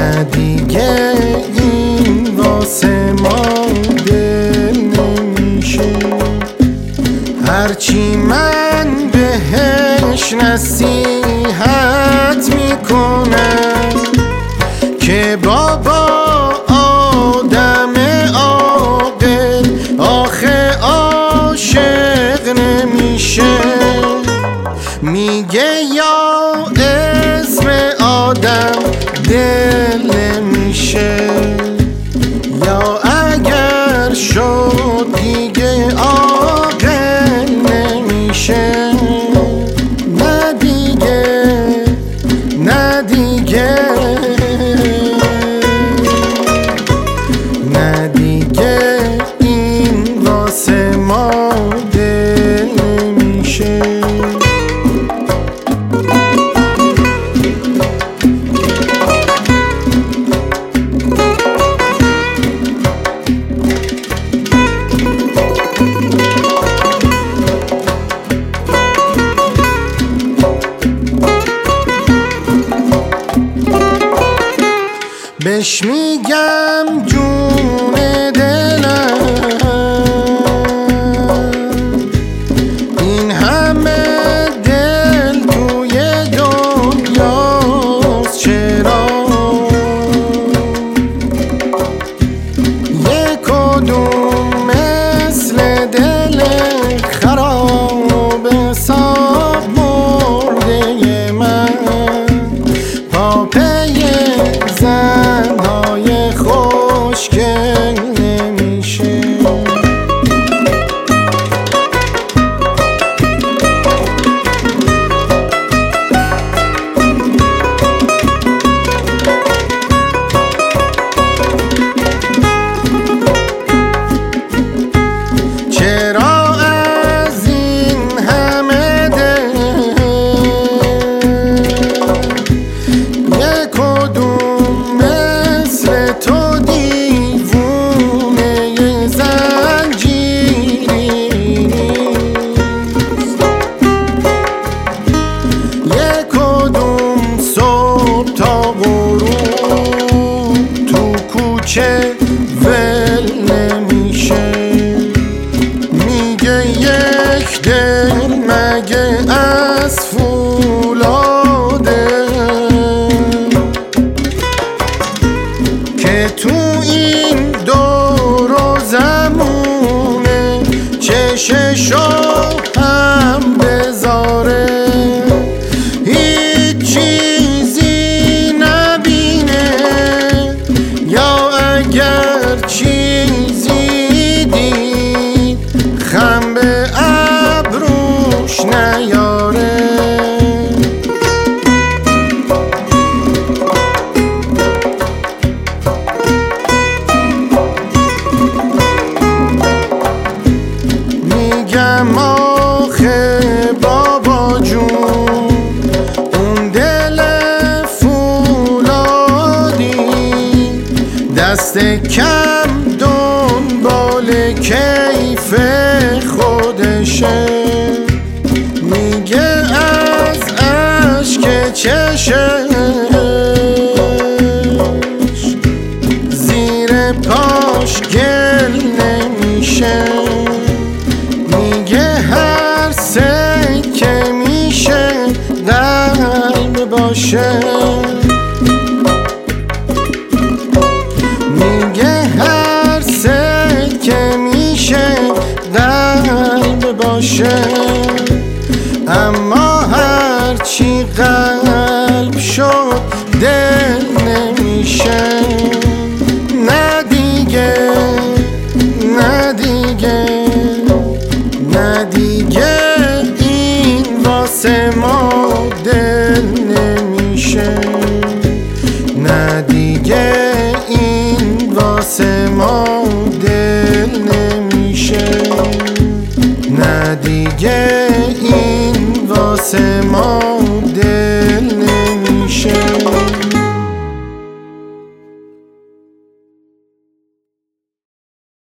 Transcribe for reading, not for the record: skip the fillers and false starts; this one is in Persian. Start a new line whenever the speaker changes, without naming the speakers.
نه دیگه این واسه ما دل نمیشه. هرچی من بهش نصیحت میکنم که بابا آدم عاقل آخه عاشق نمیشه. میگه یا اسم آدم دل نمیشه، یا اگر شد دیگه عاقل نمیشه. نه دیگه، نه دیگه، نه دیگه این واسه ما دل نمیشه. بهش میگم جون دلم، این همه دل توی دنیاست چرا یک کدوم مثل دل خراب حساب مرده من پاپی زنهای خوشگل نمیشه. چرا از این همه دل یک کدوم مثل تو دیوونه زنجیری نیست، یک کدوم صبح تا غروب تو کوچه ول نمیشه. میگه یک دل مگه از فولاده که تو این دور و زمونه چششو هم بذاره هیچ چیزی نبینه، یا اگر چیزی دید خم به ابروش نیاره. میگم آخه بابا جون اون دل فولادی دست کم دنبال کیف خودشه. میگه از اشک چشش زیر پاش گل نمیشه. میگه هر که میشه قلب باشه. میگه هر که میشه قلب باشه، اما هرچی قلب شد دل نمیشه. نه دیگه، نه دیگه، نه دیگه این واسه ما دل نمیشه. نه دیگه این واسه ما دل نمیشه. نه دیگه این واسه ما